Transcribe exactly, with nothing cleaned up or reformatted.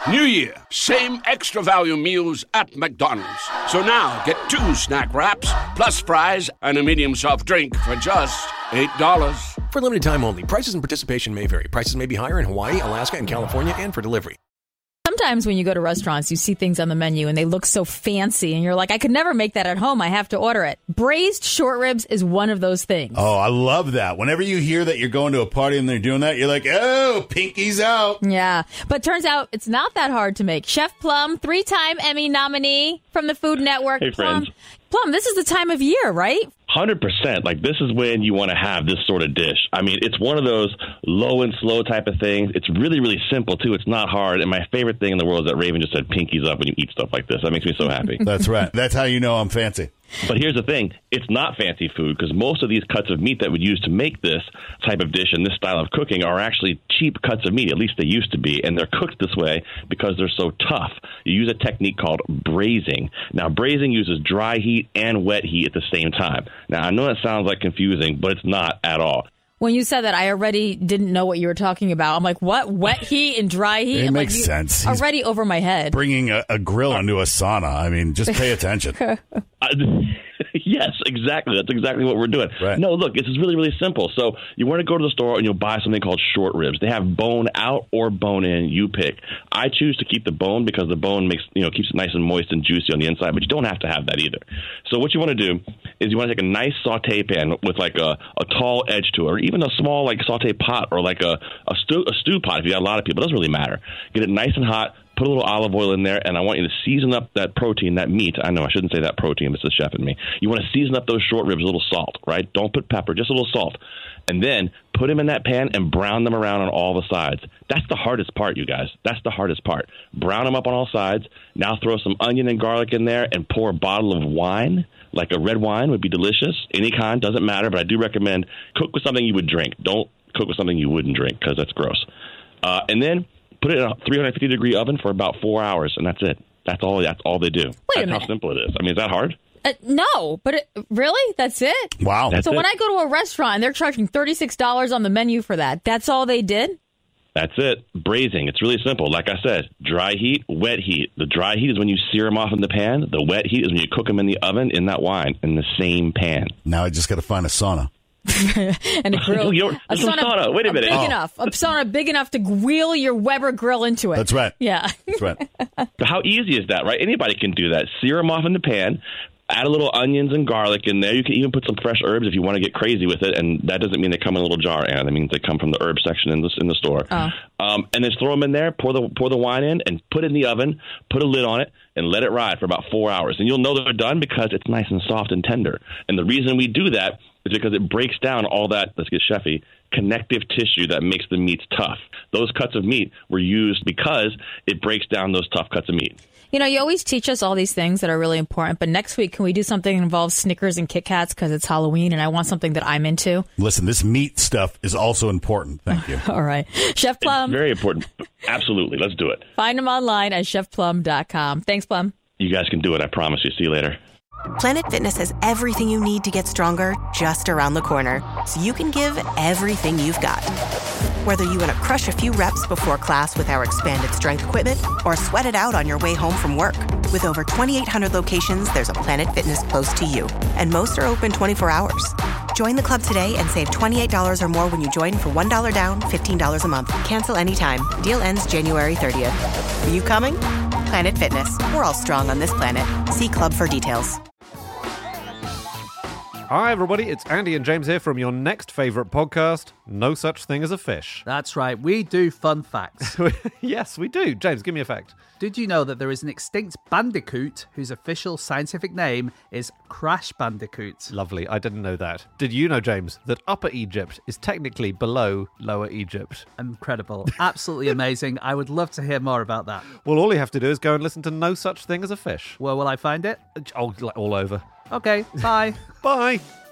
New year, same extra value meals at McDonald's. So now get two snack wraps, plus fries, and a medium soft drink for just eight dollars. For limited time only. Prices and participation may vary. Prices may be higher in Hawaii, Alaska, and California, and for delivery. Sometimes when you go to restaurants, you see things on the menu and they look so fancy and you're like, I could never make that at home. I have to order it. Braised short ribs is one of those things. Oh, I love that. Whenever you hear that you're going to a party and they're doing that, you're like, oh, pinky's out. Yeah. But turns out it's not that hard to make. Chef Plum, three-time Emmy nominee from the Food Network. Hey, Plum, friends. Plum, this is the time of year, right? one hundred percent. Like, this is when you want to have this sort of dish. I mean, it's one of those low and slow type of things. It's really, really simple, too. It's not hard. And my favorite thing in the world is that Raven just said pinkies up when you eat stuff like this. That makes me so happy. That's right. That's how you know I'm fancy. But here's the thing. It's not fancy food because most of these cuts of meat that we use to make this type of dish and this style of cooking are actually cheap cuts of meat. At least they used to be. And they're cooked this way because they're so tough. You use a technique called braising. Now, braising uses dry heat and wet heat at the same time. Now, I know that sounds like confusing, but it's not at all. When you said that, I already didn't know what you were talking about. I'm like, what? Wet heat and dry heat? It I'm makes like, you- sense. He's Already over my head. Bringing a, a grill into a sauna. I mean, just pay attention. Uh, yes, exactly. That's exactly what we're doing. Right. No, look, this is really, really simple. So you want to go to the store and you'll buy something called short ribs. They have bone out or bone in. You pick. I choose to keep the bone because the bone makes you know keeps it nice and moist and juicy on the inside, but you don't have to have that either. So what you want to do is you want to take a nice saute pan with like a, a tall edge to it, or even a small like saute pot or like a, a, stew, a stew pot if you got a lot of people. It doesn't really matter. Get it nice and hot. Put a little olive oil in there, and I want you to season up that protein, that meat. I know I shouldn't say that protein, but it's the chef in me. You want to season up those short ribs with a little salt, right? Don't put pepper, just a little salt. And then put them in that pan and brown them around on all the sides. That's the hardest part, you guys. That's the hardest part. Brown them up on all sides. Now throw some onion and garlic in there and pour a bottle of wine. Like a red wine would be delicious. Any kind, doesn't matter, but I do recommend cook with something you would drink. Don't cook with something you wouldn't drink because that's gross. Uh, and then put it in a three hundred fifty degree oven for about four hours, and that's it. That's all. That's all they do. Wait that's a minute. how simple it is. I mean, is that hard? Uh, no, but it, really? That's it? Wow. That's so it. when I go to a restaurant and they're charging thirty-six dollars on the menu for that, that's all they did? That's it. Braising. It's really simple. Like I said, dry heat, wet heat. The dry heat is when you sear them off in the pan. The wet heat is when you cook them in the oven in that wine in the same pan. Now I just got to find a sauna. And a grill. You don't- a there's no sauna. Wait a minute. Big Oh. enough. A sauna big enough to wheel your Weber grill into it. That's right. Yeah. That's right. But how easy is that, right? Anybody can do that. Sear them off in the pan. Add a little onions and garlic in there. You can even put some fresh herbs if you want to get crazy with it, and that doesn't mean they come in a little jar, Anna. That means they come from the herb section in the in the store. Oh. Um, and then throw them in there, pour the pour the wine in, and put it in the oven. Put a lid on it, and let it ride for about four hours. And you'll know they're done because it's nice and soft and tender. And the reason we do that is because it breaks down all that. Let's get chefy. Connective tissue that makes the meats tough. Those cuts of meat were used because it breaks down those tough cuts of meat. You know, you always teach us all these things that are really important, but next week, can we do something that involves Snickers and Kit Kats because it's Halloween and I want something that I'm into? Listen, this meat stuff is also important. Thank you. All right. Chef Plum. Very important. Absolutely. Let's do it. Find him online at chef plum dot com. Thanks, Plum. You guys can do it. I promise you. See you later. Planet Fitness has everything you need to get stronger just around the corner, so you can give everything you've got. Whether you want to crush a few reps before class with our expanded strength equipment or sweat it out on your way home from work. With over twenty-eight hundred locations, there's a Planet Fitness close to you, and most are open twenty-four hours. Join the club today and save twenty-eight dollars or more when you join for one dollar down, fifteen dollars a month. Cancel anytime. Deal ends January thirtieth. Are you coming? Planet Fitness. We're all strong on this planet. See club for details. Hi everybody, it's Andy and James here from your next favourite podcast, No Such Thing as a Fish. That's right, we do fun facts. Yes, we do. James, give me a fact. Did you know that there is an extinct bandicoot whose official scientific name is Crash Bandicoot? Lovely, I didn't know that. Did you know, James, that Upper Egypt is technically below Lower Egypt? Incredible. Absolutely amazing. I would love to hear more about that. Well, all you have to do is go and listen to No Such Thing as a Fish. Where will I find it? Oh, like all over. Okay, bye. Bye.